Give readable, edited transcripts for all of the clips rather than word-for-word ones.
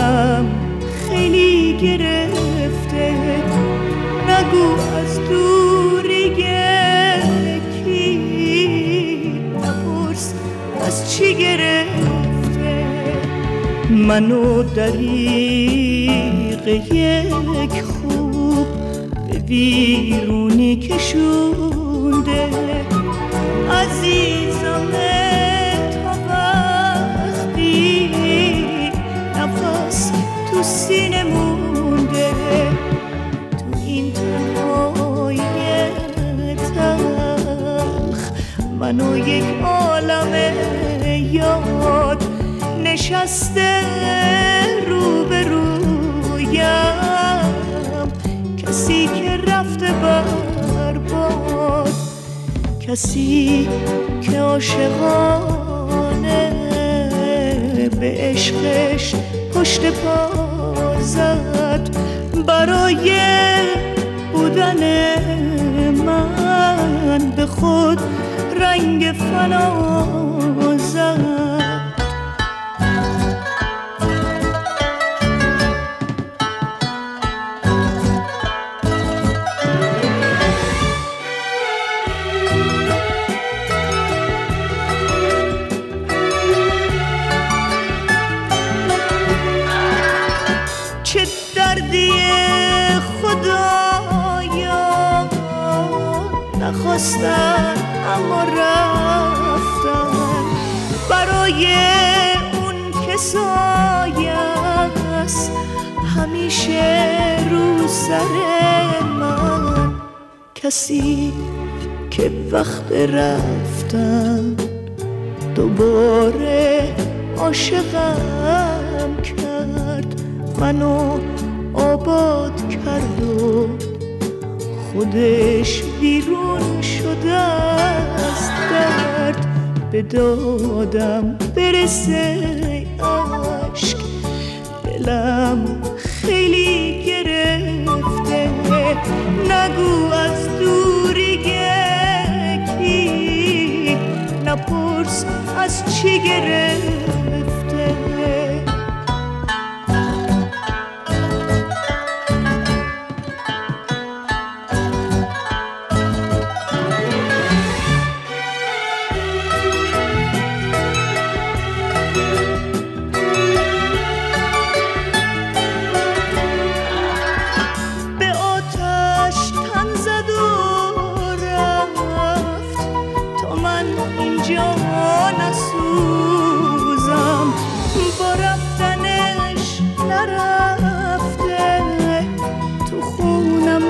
دلم خیلی گرفته، نگو از دوری کی، نپرس از چی گرفته. منو دریغ یک خوب به ویرونی کشونده، عزیزم تا وقتی نفس تو سینه مونده، تو این تنهای تلخ منو یک عالم یاد نشسته روبرویم. کسی که رفته برباد، کسی که عاشقانه به عشقش پشت پا زد، برای بودن من به خود رنگ فنا زد. چه دردی خدایا، نخواستن اما رفتن، برای اون که سایه‌ست همیشه رو سر من. کسی که وقت رفتن دوباره عاشقم کرد، منو آباد کرد و خودش بیرون شده از درد. به دادم برسه عشق، دلم خیلی گرفته، نگو از دوری کی، نپرس از چی گرفته. اینجا نسوزم، با رفتنش نرفته، تو خونم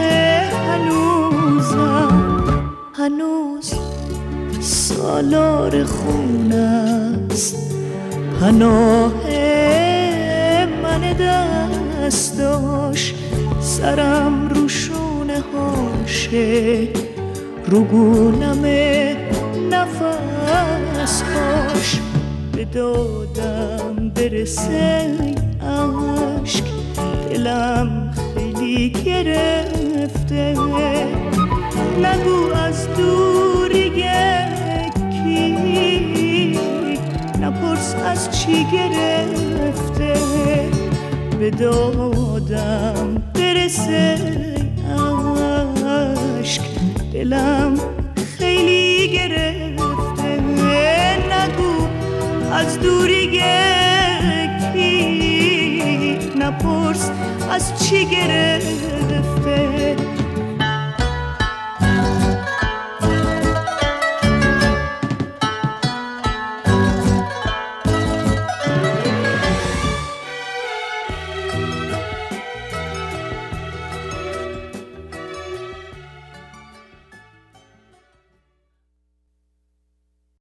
هنوزم، هنوز سالار خونست، پناه من دستاش، سرم رو شونه هاشه، رو گونم نفس هاش. به دادم برسه عشق، دلم خیلی گرفته، نگو از دوری کی، نپرس از چی گرفته. به دادم برسه عشق، دلم خیلی گرفته، نگو از دوری کی، نپرس از چی گرفته.